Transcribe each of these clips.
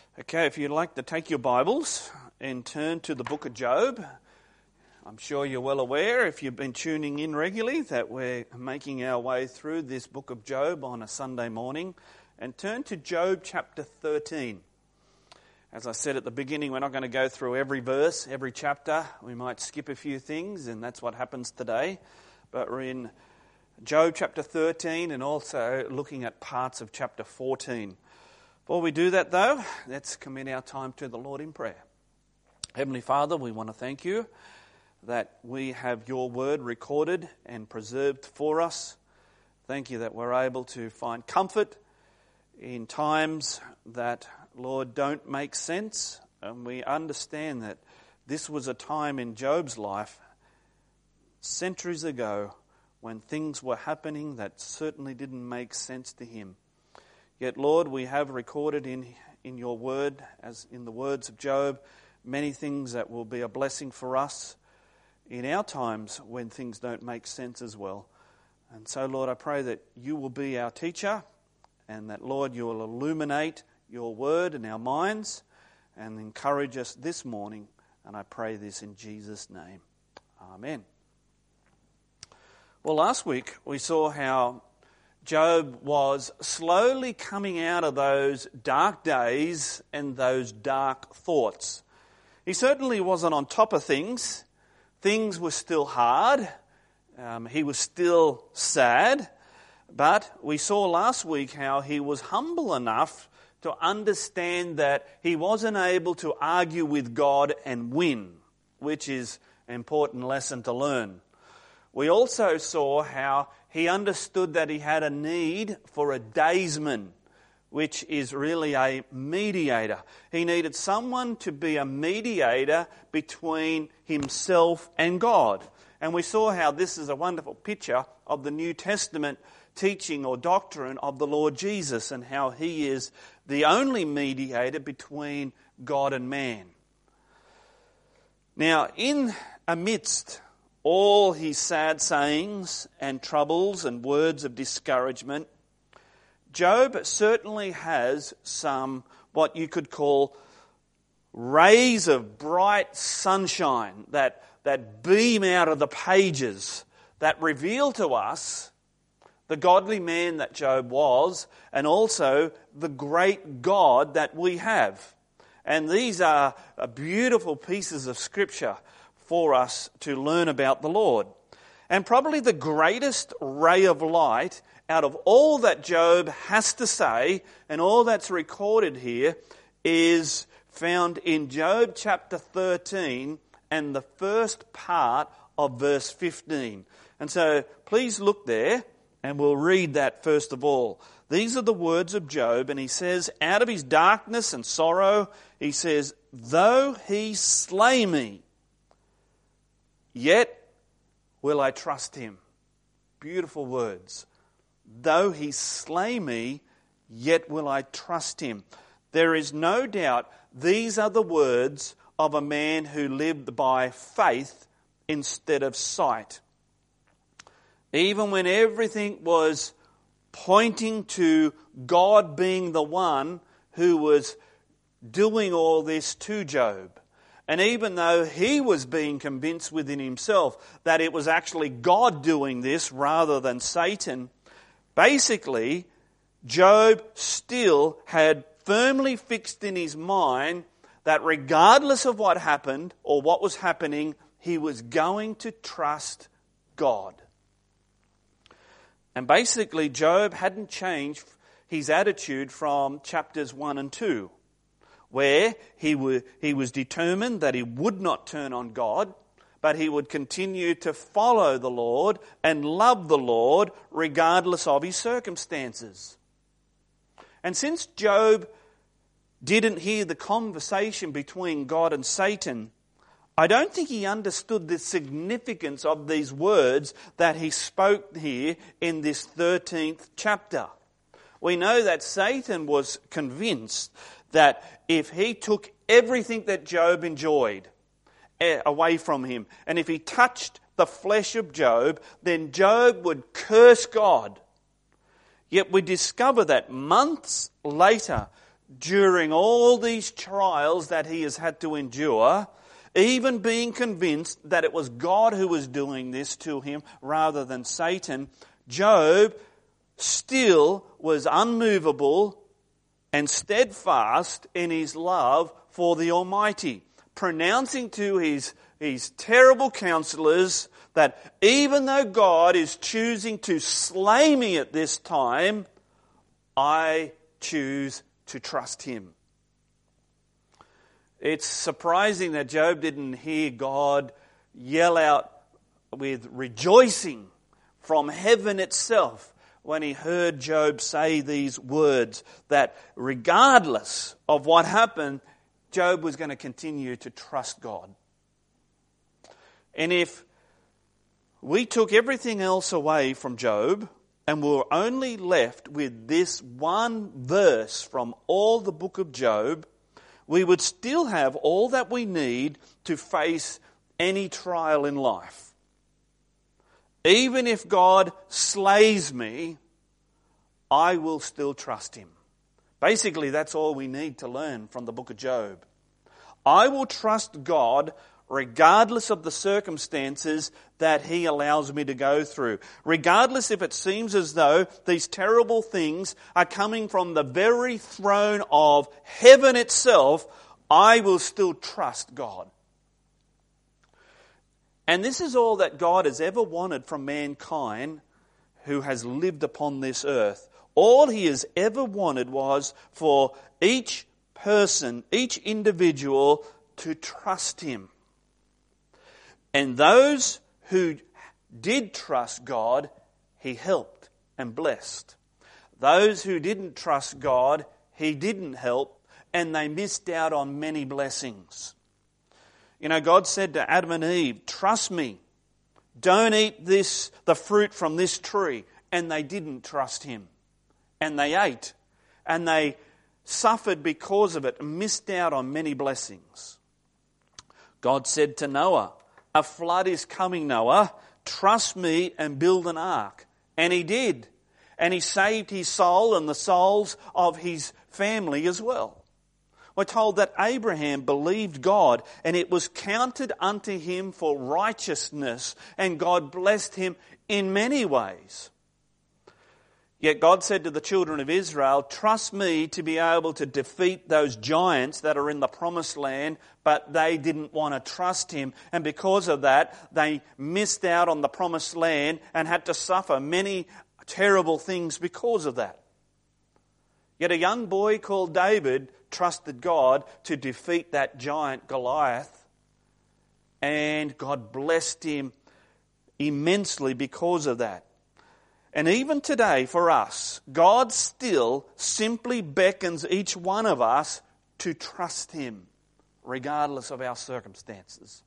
Okay, if you'd like to take your Bibles and turn to the book of Job. I'm sure you're well aware, if you've been tuning in regularly, that we're making our way through this book of Job on a Sunday morning. And turn to Job chapter 13. As I said at the beginning, we're not going to go through every verse, every chapter. We might skip a few things, and that's what happens today. But we're in Job chapter 13 and also looking at parts of chapter 14. Before we do that, though, let's commit our time to the Lord in prayer. Heavenly Father, we want to thank you that we have your word recorded and preserved for us. Thank you that we're able to find comfort in times that, Lord, don't make sense. And we understand that this was a time in Job's life, centuries ago, when things were happening that certainly didn't make sense to him. Yet, Lord, we have recorded in your word, as in the words of Job, many things that will be a blessing for us in our times when things don't make sense as well. And so, Lord, I pray that you will be our teacher and that, Lord, you will illuminate your word in our minds and encourage us this morning. And I pray this in Jesus' name. Amen. Well, last week we saw how Job was slowly coming out of those dark days and those dark thoughts. He certainly wasn't on top of things. Things were still hard. He was still sad. But we saw last week how he was humble enough to understand that he wasn't able to argue with God and win, which is an important lesson to learn. We also saw how he understood that he had a need for a daysman, which is really a mediator. He needed someone to be a mediator between himself and God. And we saw how this is a wonderful picture of the New Testament teaching or doctrine of the Lord Jesus and how he is the only mediator between God and man. Now, in amidst all his sad sayings and troubles and words of discouragement, Job certainly has some what you could call rays of bright sunshine that beam out of the pages, that reveal to us the godly man that Job was and also the great God that we have. And these are beautiful pieces of Scripture for us to learn about the Lord. And probably the greatest ray of light out of all that Job has to say and all that's recorded here is found in Job chapter 13 and the first part of verse 15. And so please look there and we'll read that first of all. These are the words of Job, and he says, out of his darkness and sorrow, he says, though he slay me, yet will I trust him. Beautiful words. Though he slay me, yet will I trust him. There is no doubt these are the words of a man who lived by faith instead of sight. Even when everything was pointing to God being the one who was doing all this to Job. And even though he was being convinced within himself that it was actually God doing this rather than Satan, basically, Job still had firmly fixed in his mind that regardless of what happened or what was happening, he was going to trust God. And basically, Job hadn't changed his attitude from chapters 1 and 2. Where he was determined that he would not turn on God, but he would continue to follow the Lord and love the Lord regardless of his circumstances. And since Job didn't hear the conversation between God and Satan, I don't think he understood the significance of these words that he spoke here in this 13th chapter. We know that Satan was convinced that if he took everything that Job enjoyed away from him, and if he touched the flesh of Job, then Job would curse God. Yet we discover that months later, during all these trials that he has had to endure, even being convinced that it was God who was doing this to him rather than Satan, Job still was unmovable and steadfast in his love for the Almighty, pronouncing to his terrible counselors that even though God is choosing to slay me at this time, I choose to trust him. It's surprising that Job didn't hear God yell out with rejoicing from heaven itself when he heard Job say these words, that regardless of what happened, Job was going to continue to trust God. And if we took everything else away from Job and were only left with this one verse from all the book of Job, we would still have all that we need to face any trial in life. Even if God slays me, I will still trust him. Basically, that's all we need to learn from the book of Job. I will trust God regardless of the circumstances that he allows me to go through. Regardless if it seems as though these terrible things are coming from the very throne of heaven itself, I will still trust God. And this is all that God has ever wanted from mankind who has lived upon this earth. All he has ever wanted was for each person, each individual to trust him. And those who did trust God, he helped and blessed. Those who didn't trust God, he didn't help, and they missed out on many blessings. You know, God said to Adam and Eve, trust me, don't eat the fruit from this tree. And they didn't trust him. And they ate. And they suffered because of it and missed out on many blessings. God said to Noah, a flood is coming, Noah. Trust me and build an ark. And he did. And he saved his soul and the souls of his family as well. We're told that Abraham believed God and it was counted unto him for righteousness, and God blessed him in many ways. Yet God said to the children of Israel, trust me to be able to defeat those giants that are in the promised land, but they didn't want to trust him. And because of that, they missed out on the promised land and had to suffer many terrible things because of that. Yet a young boy called David trusted God to defeat that giant Goliath, and God blessed him immensely because of that. And even today for us, God still simply beckons each one of us to trust him, regardless of our circumstances.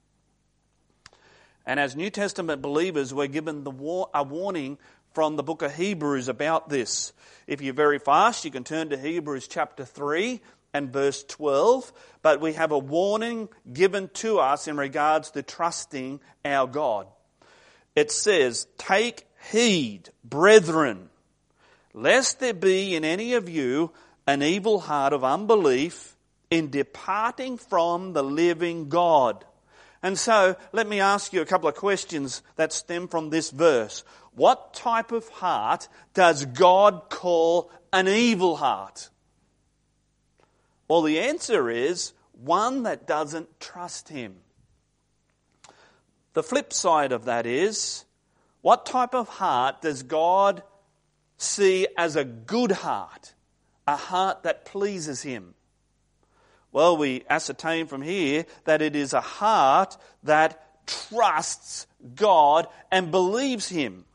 And as New Testament believers, we're given a warning from the book of Hebrews about this. If you're very fast, you can turn to Hebrews chapter 3 and verse 12. But we have a warning given to us in regards to trusting our God. It says, take heed, brethren, lest there be in any of you an evil heart of unbelief in departing from the living God. And so, let me ask you a couple of questions that stem from this verse. What type of heart does God call an evil heart? Well, the answer is one that doesn't trust him. The flip side of that is, what type of heart does God see as a good heart? A heart that pleases him? Well, we ascertain from here that it is a heart that trusts God and believes him.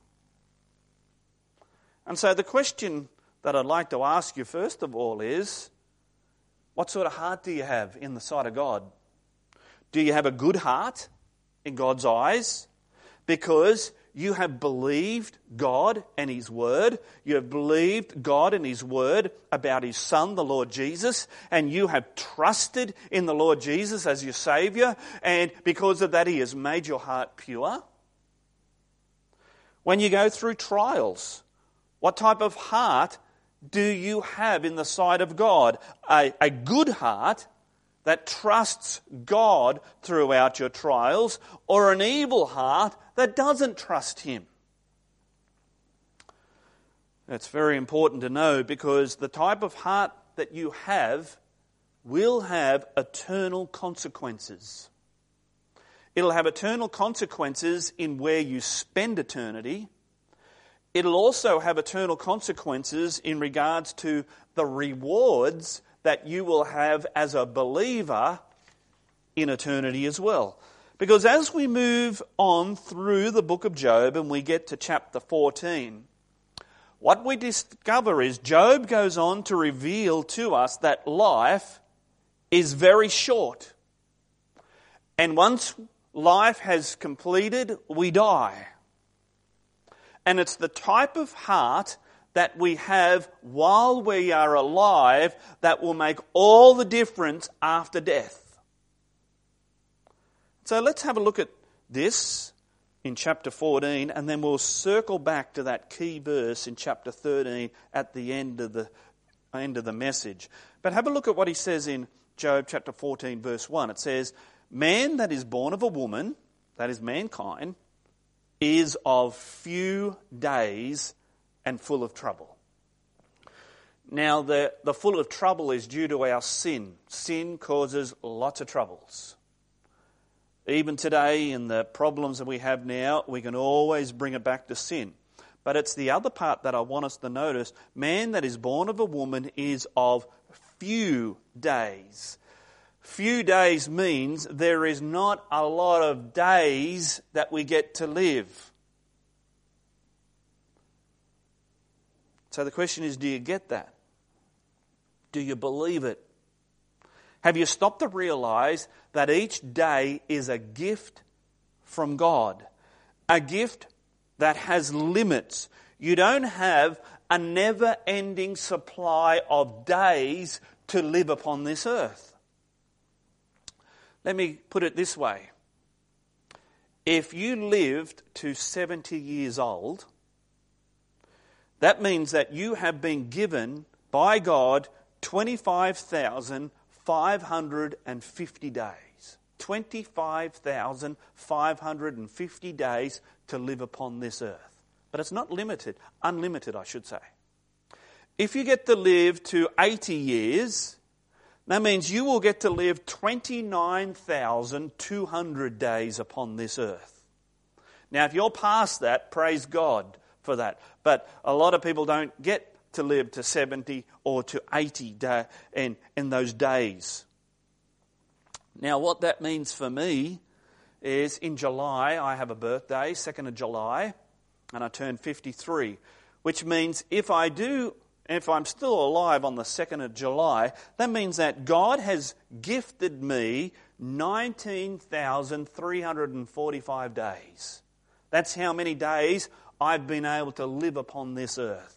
And so the question that I'd like to ask you first of all is, what sort of heart do you have in the sight of God? Do you have a good heart in God's eyes? Because you have believed God and his word. You have believed God and his word about his Son, the Lord Jesus. And you have trusted in the Lord Jesus as your Saviour. And because of that, he has made your heart pure. When you go through trials, what type of heart do you have in the sight of God? A good heart that trusts God throughout your trials, or an evil heart that doesn't trust Him? That's very important to know, because the type of heart that you have will have eternal consequences. It'll have eternal consequences in where you spend eternity. It'll also have eternal consequences in regards to the rewards that you will have as a believer in eternity as well. Because as we move on through the book of Job and we get to chapter 14, what we discover is Job goes on to reveal to us that life is very short. And once life has completed, we die. And it's the type of heart that we have while we are alive that will make all the difference after death. So let's have a look at this in chapter 14, and then we'll circle back to that key verse in chapter 13 at the end of the message. But have a look at what he says in Job chapter 14 verse 1. It says, "Man that is born of a woman," that is mankind, "is of few days and full of trouble." Now, the full of trouble is due to our sin. Sin causes lots of troubles. Even today, in the problems that we have now, we can always bring it back to sin. But it's the other part that I want us to notice. Man that is born of a woman is of few days. Few days means there is not a lot of days that we get to live. So the question is, do you get that? Do you believe it? Have you stopped to realize that each day is a gift from God? A gift that has limits. You don't have a never-ending supply of days to live upon this earth. Let me put it this way. If you lived to 70 years old, that means that you have been given by God 25,550 days. 25,550 days to live upon this earth. But it's not limited, unlimited I should say. If you get to live to 80 years, that means you will get to live 29,200 days upon this earth. Now if you're past that, praise God for that. But a lot of people don't get to live to 70 or to 80 in those days. Now what that means for me is in July I have a birthday, 2nd of July, and I turn 53, which means if I'm still alive on the 2nd of July, that means that God has gifted me 19,345 days. That's how many days I've been able to live upon this earth.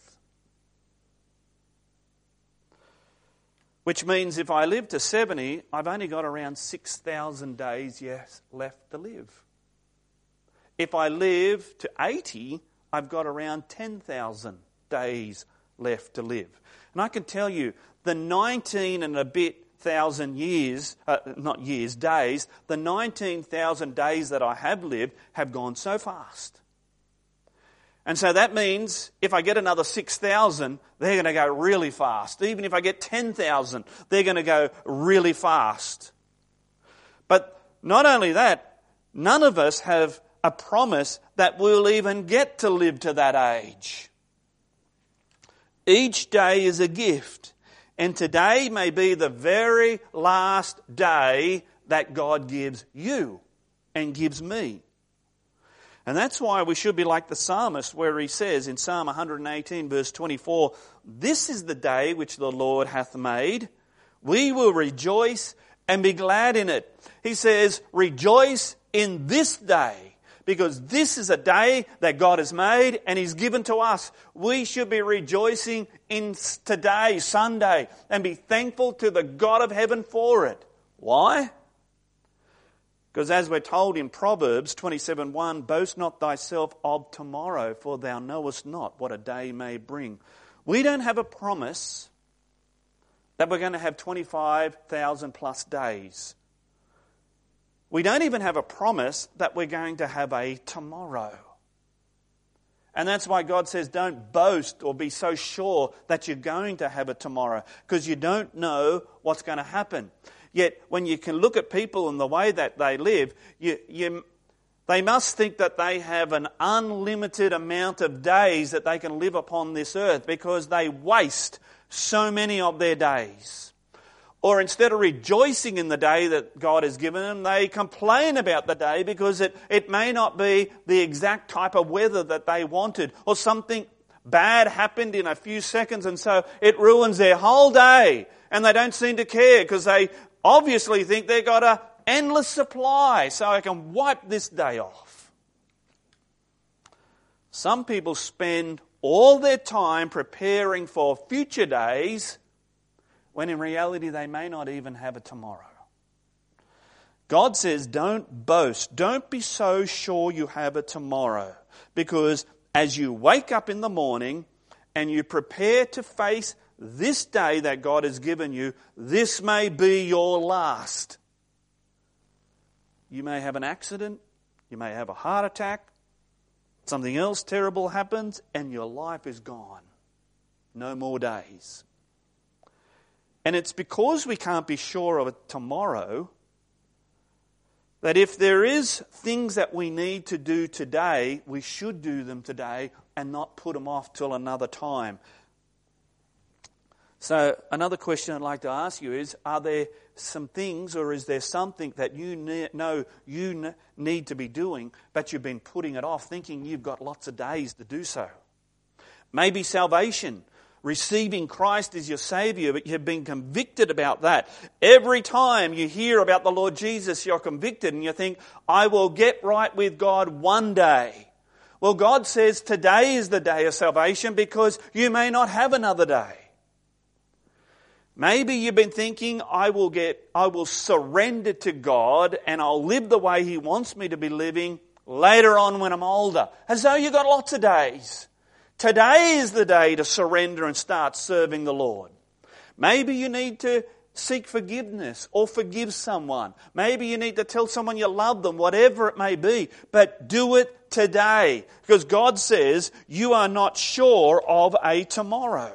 Which means if I live to 70, I've only got around 6,000 days left to live. If I live to 80, I've got around 10,000 days left to live. And I can tell you, the 19 and a bit thousand years, days, the 19,000 days that I have lived have gone so fast. And so that means if I get another 6,000, they're going to go really fast. Even if I get 10,000, they're going to go really fast. But not only that, none of us have a promise that we'll even get to live to that age. Each day is a gift. And today may be the very last day that God gives you and gives me. And that's why we should be like the psalmist where he says in Psalm 118 verse 24, "This is the day which the Lord hath made. We will rejoice and be glad in it." He says, rejoice in this day, because this is a day that God has made and He's given to us. We should be rejoicing in today, Sunday, and be thankful to the God of heaven for it. Why? Because as we're told in Proverbs 27:1, "Boast not thyself of tomorrow, for thou knowest not what a day may bring." We don't have a promise that we're going to have 25,000 plus days. We don't even have a promise that we're going to have a tomorrow. And that's why God says don't boast or be so sure that you're going to have a tomorrow, because you don't know what's going to happen. Yet when you can look at people and the way that they live, they must think that they have an unlimited amount of days that they can live upon this earth, because they waste so many of their days. Or instead of rejoicing in the day that God has given them, they complain about the day because it may not be the exact type of weather that they wanted, or something bad happened in a few seconds and so it ruins their whole day, and they don't seem to care because they obviously think they've got an endless supply, so I can wipe this day off. Some people spend all their time preparing for future days when in reality they may not even have a tomorrow. God says don't boast, don't be so sure you have a tomorrow, because as you wake up in the morning and you prepare to face this day that God has given you, this may be your last. You may have an accident, you may have a heart attack, something else terrible happens, and your life is gone. No more days. And it's because we can't be sure of it tomorrow that if there is things that we need to do today, we should do them today and not put them off till another time. So another question I'd like to ask you is, are there some things, or is there something that you know you need to be doing, but you've been putting it off, thinking you've got lots of days to do so? Maybe salvation, receiving Christ as your Saviour, but you've been convicted about that. Every time you hear about the Lord Jesus, you're convicted and you think, I will get right with God one day. Well, God says today is the day of salvation, because you may not have another day. Maybe you've been thinking, I will surrender to God and I'll live the way He wants me to be living later on when I'm older. As though you've got lots of days. Today is the day to surrender and start serving the Lord. Maybe you need to seek forgiveness or forgive someone. Maybe you need to tell someone you love them, whatever it may be. But do it today, because God says you are not sure of a tomorrow.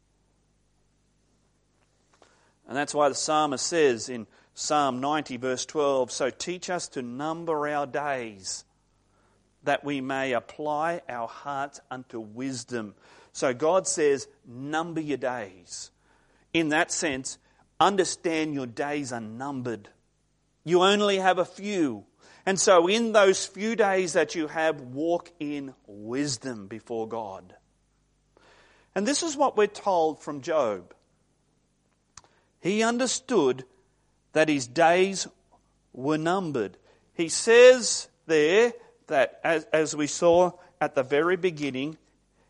And that's why the psalmist says in Psalm 90 verse 12, so teach us to number our days, that we may apply our hearts unto wisdom. So God says, number your days. In that sense, understand your days are numbered. You only have a few. And so in those few days that you have, walk in wisdom before God. And this is what we're told from Job. He understood that his days were numbered. He says there that, as we saw at the very beginning,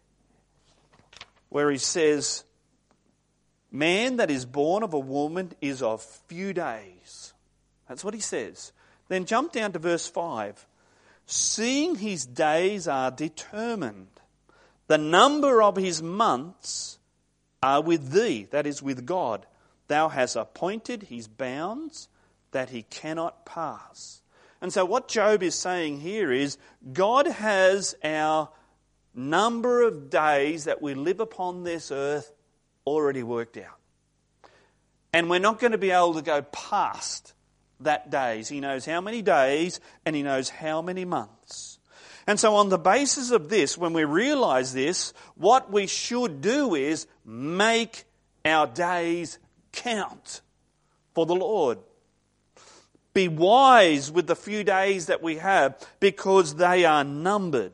where he says, man that is born of a woman is of few days. That's what he says. Then jump down to verse 5. Seeing his days are determined, the number of his months are with thee, that is with God. Thou hast appointed his bounds that he cannot pass. And so what Job is saying here is, God has our number of days that we live upon this earth already worked out. And we're not going to be able to go past that days. He knows how many days and he knows how many months. And so on the basis of this, when we realise this, what we should do is make our days count for the Lord. Be wise with the few days that we have, because they are numbered.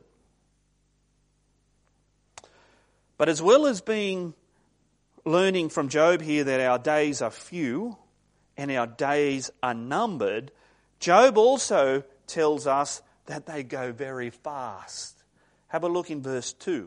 But as well as learning from Job here that our days are few and our days are numbered, Job also tells us that they go very fast. Have a look in verse 2.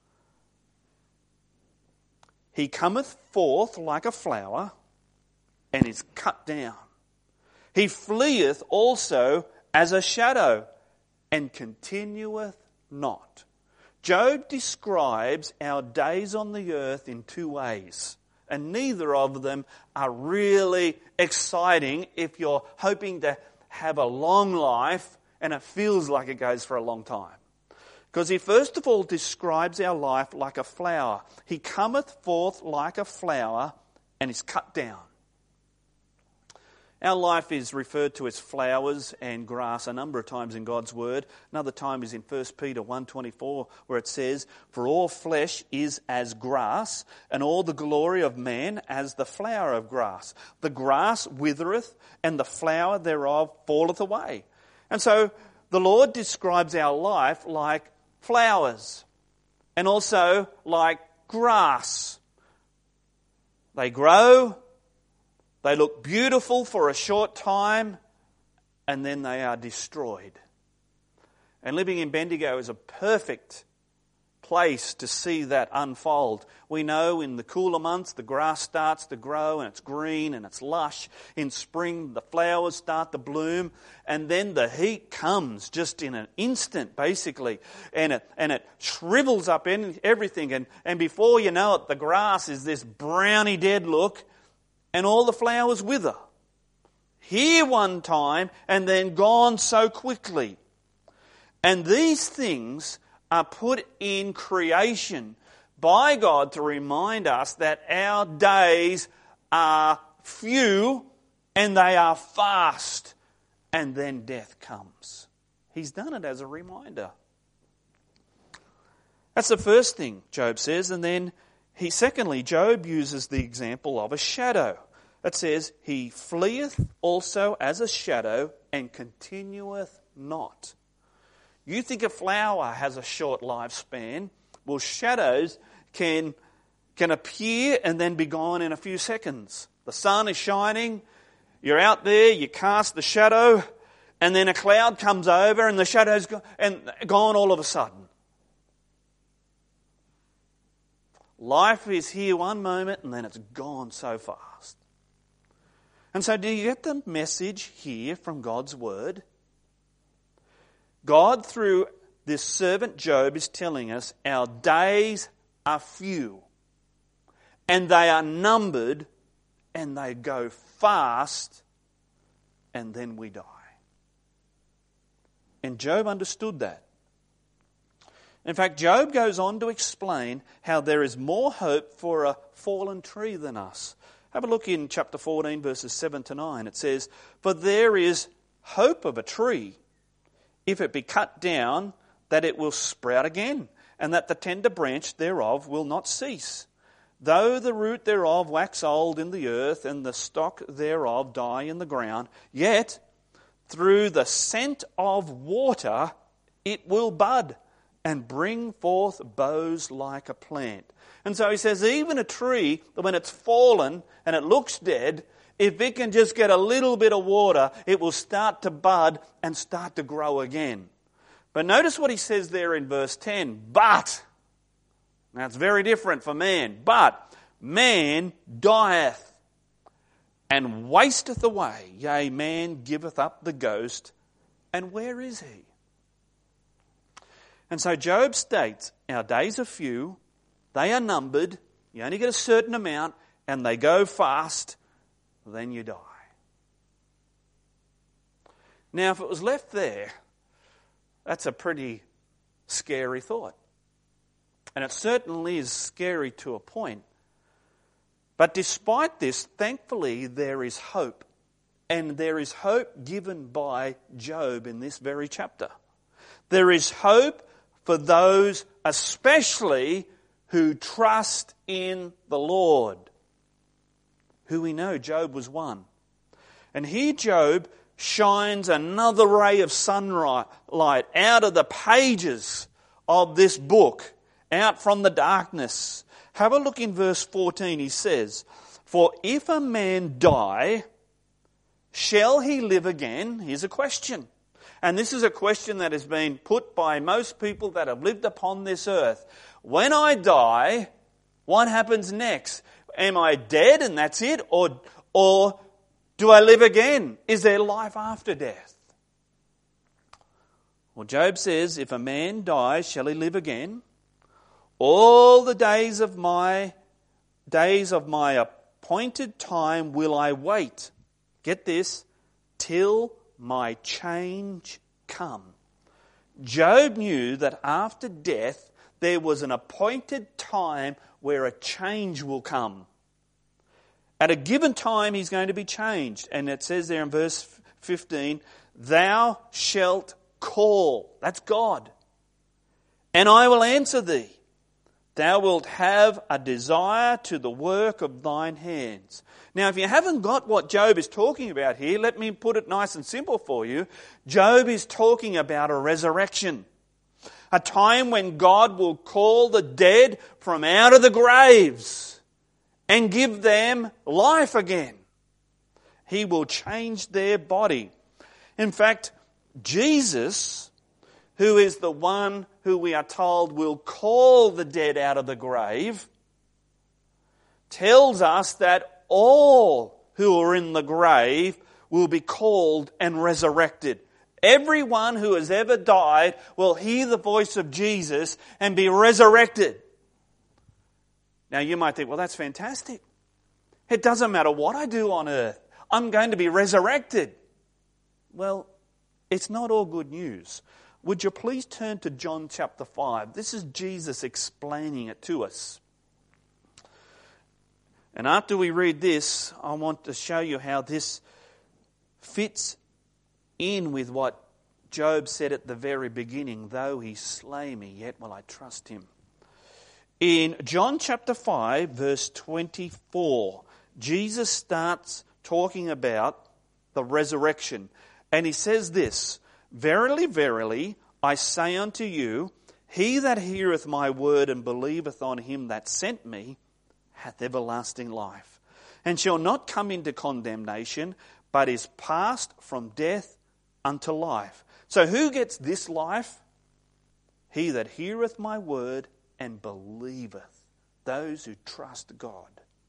He cometh forth like a flower and is cut down. He fleeth also as a shadow and continueth not. Job describes our days on the earth in two ways, and neither of them are really exciting if you're hoping to have a long life and it feels like it goes for a long time. Because he first of all describes our life like a flower. He cometh forth like a flower and is cut down. Our life is referred to as flowers and grass a number of times in God's Word. Another time is in 1 Peter 1:24, where it says, "For all flesh is as grass, and all the glory of man as the flower of grass. The grass withereth, and the flower thereof falleth away." And so the Lord describes our life like flowers and also like grass. They grow, they look beautiful for a short time, and then they are destroyed. And living in Bendigo is a perfect place to see that unfold. We know in the cooler months the grass starts to grow and it's green and it's lush. In spring the flowers start to bloom, and then the heat comes just in an instant basically, and it shrivels up in everything, and before you know it the grass is this browny dead look and all the flowers wither. Here one time and then gone so quickly. And these things are put in creation by God to remind us that our days are few and they are fast, and then death comes. He's done it as a reminder. That's the first thing Job says, and then secondly, Job uses the example of a shadow. It says, "He fleeth also as a shadow and continueth not." You think a flower has a short lifespan. Well, shadows can appear and then be gone in a few seconds. The sun is shining, you're out there, you cast the shadow, and then a cloud comes over and the shadow's gone all of a sudden. Life is here one moment and then it's gone so fast. And so do you get the message here from God's Word? God, through this servant Job, is telling us our days are few, and they are numbered, and they go fast, and then we die. And Job understood that. In fact, Job goes on to explain how there is more hope for a fallen tree than us. Have a look in chapter 14, verses 7 to 9. It says, "For there is hope of a tree, if it be cut down, that it will sprout again, and that the tender branch thereof will not cease. Though the root thereof wax old in the earth, and the stock thereof die in the ground, yet through the scent of water it will bud, and bring forth boughs like a plant." And so he says, even a tree, when it's fallen and it looks dead, if it can just get a little bit of water, it will start to bud and start to grow again. But notice what he says there in verse 10. "But," now it's very different for man, "but man dieth and wasteth away. Yea, man giveth up the ghost, and where is he?" And so Job states, our days are few, they are numbered, you only get a certain amount, and they go fast, then you die. Now, if it was left there, that's a pretty scary thought. And it certainly is scary to a point. But despite this, thankfully, there is hope. And there is hope given by Job in this very chapter. There is hope for those especially who trust in the Lord, who we know Job was one. And here Job shines another ray of sunlight out of the pages of this book, out from the darkness. Have a look in verse 14. He says, "For if a man die, shall he live again?" Here's a question. And this is a question that has been put by most people that have lived upon this earth. When I die, what happens next? Am I dead and that's it? Or do I live again? Is there life after death? Well, Job says, if a man dies, shall he live again? All the days of my appointed time will I wait. Get this, till my change come. Job knew that after death there was an appointed time where a change will come. At a given time he's going to be changed. And it says there in verse 15, thou shalt call. That's God. And I will answer thee. Thou wilt have a desire to the work of thine hands. Now, if you haven't got what Job is talking about here, let me put it nice and simple for you. Job is talking about a resurrection. A time when God will call the dead from out of the graves and give them life again. He will change their body. In fact, Jesus, who is the one who we are told will call the dead out of the grave, tells us that all who are in the grave will be called and resurrected. Everyone who has ever died will hear the voice of Jesus and be resurrected. Now you might think, well, that's fantastic. It doesn't matter what I do on earth. I'm going to be resurrected. Well, it's not all good news. Would you please turn to John chapter 5? This is Jesus explaining it to us. And after we read this, I want to show you how this fits in with what Job said at the very beginning. Though he slay me, yet will I trust him. In John chapter 5, verse 24, Jesus starts talking about the resurrection. And he says this, verily, verily, I say unto you, he that heareth my word and believeth on him that sent me hath everlasting life, and shall not come into condemnation, but is passed from death unto life. So who gets this life? He that heareth my word and believeth, those who trust God.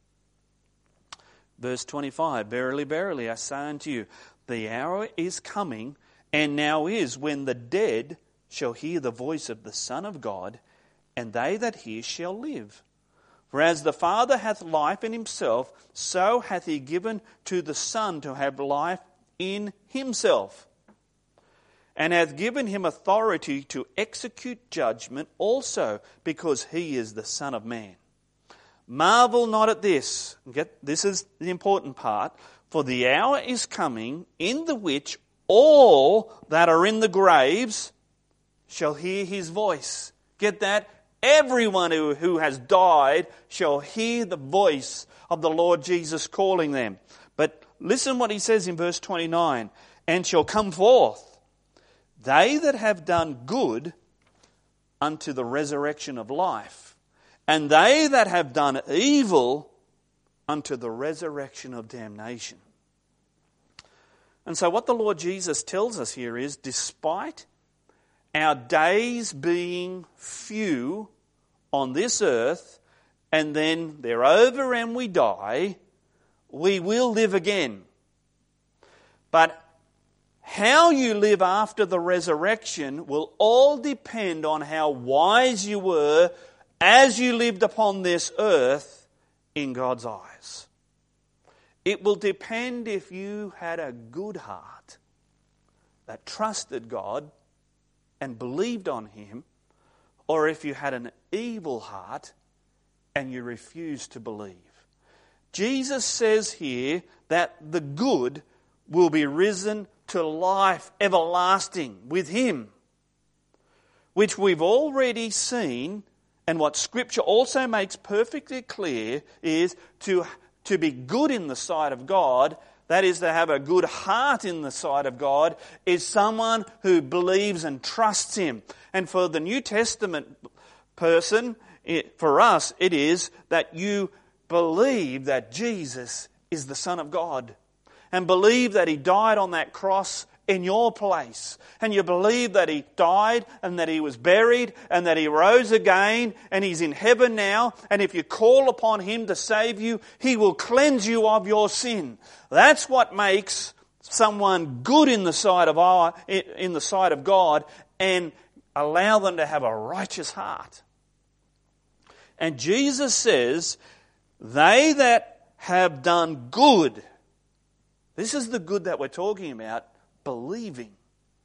Verse 25, verily, verily, I say unto you, the hour is coming, and now is, when the dead shall hear the voice of the Son of God, and they that hear shall live. For as the Father hath life in himself, so hath he given to the Son to have life in himself, and hath given him authority to execute judgment also, because he is the Son of Man. Marvel not at this. This is the important part. For the hour is coming, in the which all that are in the graves shall hear his voice. Get that? Everyone who has died shall hear the voice of the Lord Jesus calling them. But listen what he says in verse 29. And shall come forth they that have done good unto the resurrection of life, and they that have done evil unto the resurrection of damnation. And so what the Lord Jesus tells us here is, despite our days being few on this earth, and then they're over and we die, we will live again. But how you live after the resurrection will all depend on how wise you were as you lived upon this earth in God's eyes. It will depend if you had a good heart that trusted God and believed on him, or if you had an evil heart and you refused to believe. Jesus says here that the good will be risen to life everlasting with him, which we've already seen, and what Scripture also makes perfectly clear is to be good in the sight of God, that is to have a good heart in the sight of God, is someone who believes and trusts him. And for the New Testament person, for us, it is that you believe that Jesus is the Son of God, and believe that he died on that cross in your place. And you believe that he died and that he was buried and that he rose again and he's in heaven now. And if you call upon him to save you, he will cleanse you of your sin. That's what makes someone good in the sight of God and allow them to have a righteous heart. And Jesus says, they that have done good, this is the good that we're talking about, believing,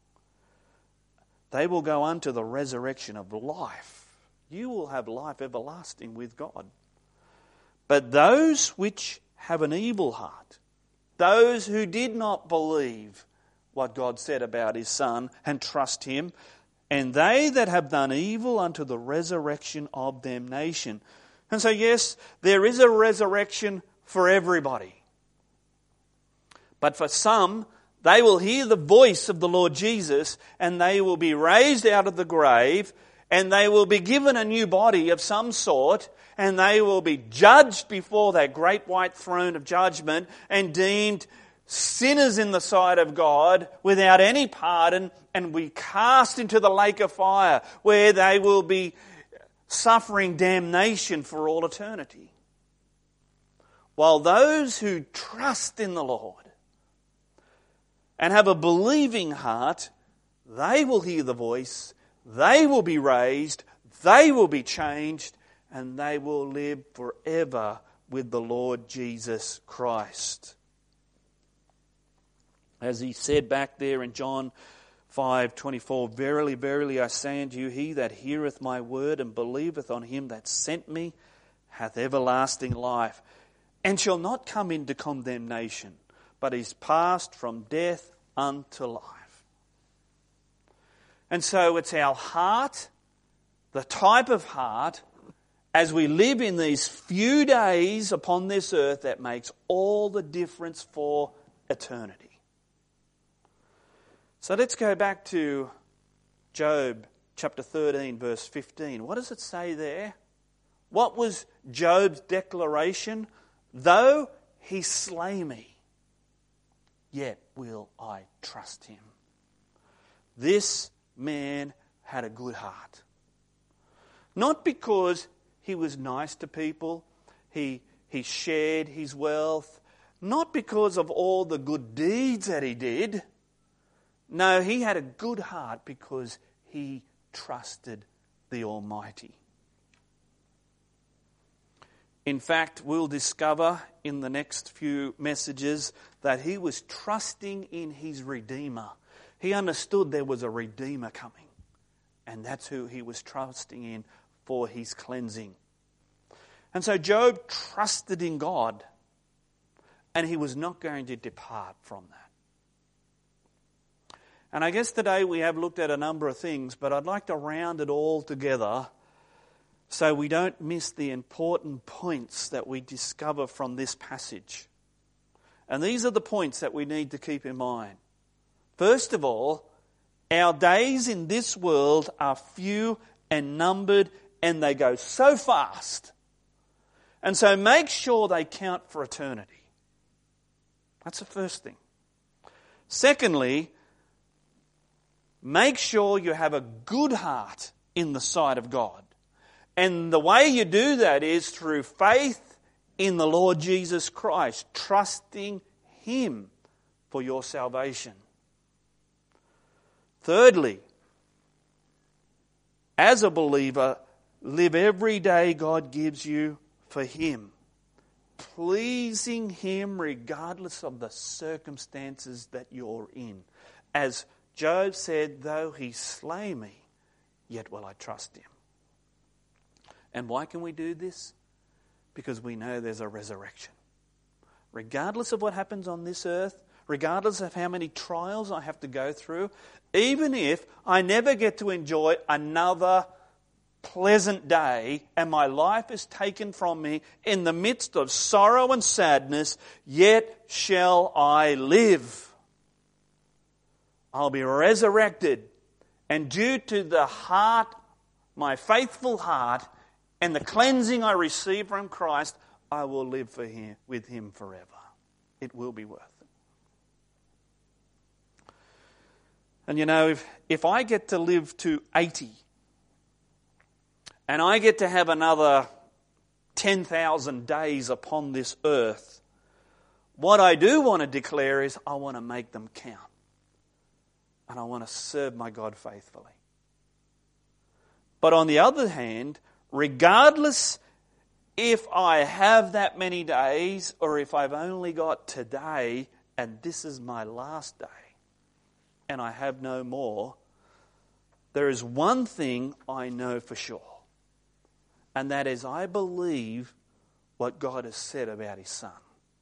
they will go unto the resurrection of life. You will have life everlasting with God. But those which have an evil heart, those who did not believe what God said about his Son and trust him, and they that have done evil unto the resurrection of damnation. And so yes, there is a resurrection for everybody. But for some, they will hear the voice of the Lord Jesus and they will be raised out of the grave and they will be given a new body of some sort and they will be judged before that great white throne of judgment and deemed sinners in the sight of God without any pardon and be cast into the lake of fire where they will be suffering damnation for all eternity. While those who trust in the Lord and have a believing heart, they will hear the voice, they will be raised, they will be changed, and they will live forever with the Lord Jesus Christ. As he said back there in John 5:24, verily, verily, I say unto you, he that heareth my word and believeth on him that sent me hath everlasting life, and shall not come into condemnation, but is passed from death unto life. And so it's our heart, the type of heart, as we live in these few days upon this earth, that makes all the difference for eternity. So let's go back to Job chapter 13, verse 15. What does it say there? What was Job's declaration? Though he slay me, yet will I trust him. This man had a good heart. Not because he was nice to people, he shared his wealth, not because of all the good deeds that he did. No, he had a good heart because he trusted the Almighty. In fact, we'll discover in the next few messages that he was trusting in his Redeemer. He understood there was a Redeemer coming, and that's who he was trusting in for his cleansing. And so Job trusted in God, and he was not going to depart from that. And I guess today we have looked at a number of things, but I'd like to round it all together so we don't miss the important points that we discover from this passage. And these are the points that we need to keep in mind. First of all, our days in this world are few and numbered, and they go so fast. And so make sure they count for eternity. That's the first thing. Secondly, make sure you have a good heart in the sight of God. And the way you do that is through faith in the Lord Jesus Christ, trusting him for your salvation. Thirdly, as a believer, live every day God gives you for him, pleasing him regardless of the circumstances that you're in. As Job said, though he slay me, yet will I trust him. And why can we do this? Because we know there's a resurrection. Regardless of what happens on this earth, regardless of how many trials I have to go through, even if I never get to enjoy another pleasant day and my life is taken from me in the midst of sorrow and sadness, yet shall I live. I'll be resurrected, and due to the heart, my faithful heart, and the cleansing I receive from Christ, I will live for him, with him forever. It will be worth it. And you know, if I get to live to 80, and I get to have another 10,000 days upon this earth, what I do want to declare is I want to make them count. And I want to serve my God faithfully. But on the other hand, regardless if I have that many days, or if I've only got today and this is my last day and I have no more, there is one thing I know for sure, and that is I believe what God has said about his Son.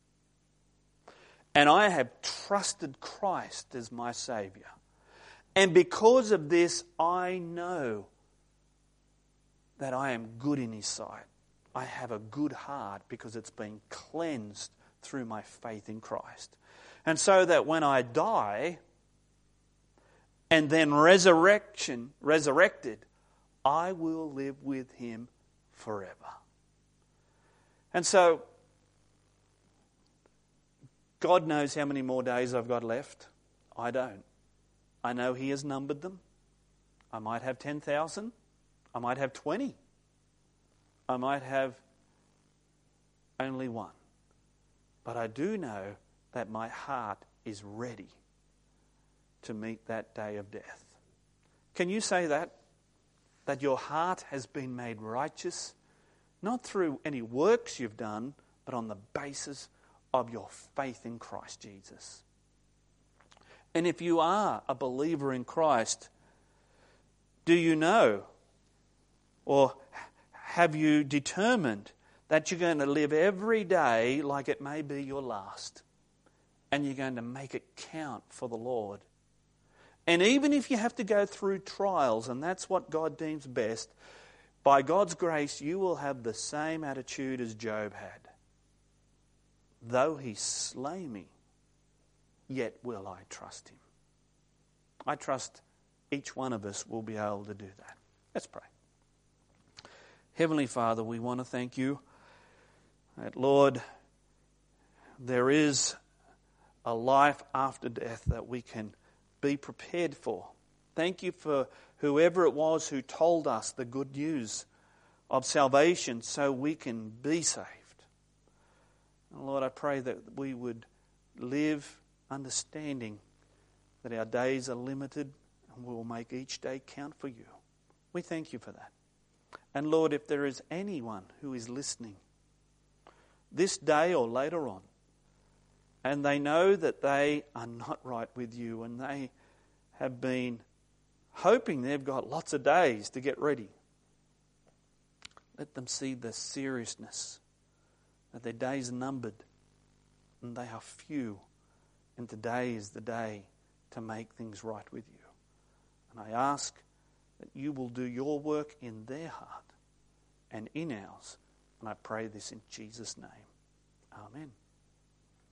And I have trusted Christ as my Saviour. And because of this, I know that I am good in his sight. I have a good heart because it's been cleansed through my faith in Christ. And so that when I die and then resurrected, I will live with him forever. And so, God knows how many more days I've got left. I don't. I know he has numbered them. I might have 10,000. I might have 20. I might have only one. But I do know that my heart is ready to meet that day of death. Can you say that? That your heart has been made righteous, not through any works you've done, but on the basis of your faith in Christ Jesus. And if you are a believer in Christ, do you know, or have you determined that you're going to live every day like it may be your last, and you're going to make it count for the Lord? And even if you have to go through trials, and that's what God deems best, by God's grace you will have the same attitude as Job had. Though he slay me, yet will I trust him. I trust each one of us will be able to do that. Let's pray. Heavenly Father, we want to thank you that, Lord, there is a life after death that we can be prepared for. Thank you for whoever it was who told us the good news of salvation so we can be saved. And Lord, I pray that we would live understanding that our days are limited and we will make each day count for you. We thank you for that. And Lord, if there is anyone who is listening this day or later on, and they know that they are not right with you and they have been hoping they've got lots of days to get ready, let them see the seriousness that their days are numbered and they are few, and today is the day to make things right with you. And I ask that you will do your work in their heart and in ours. And I pray this in Jesus' name. Amen.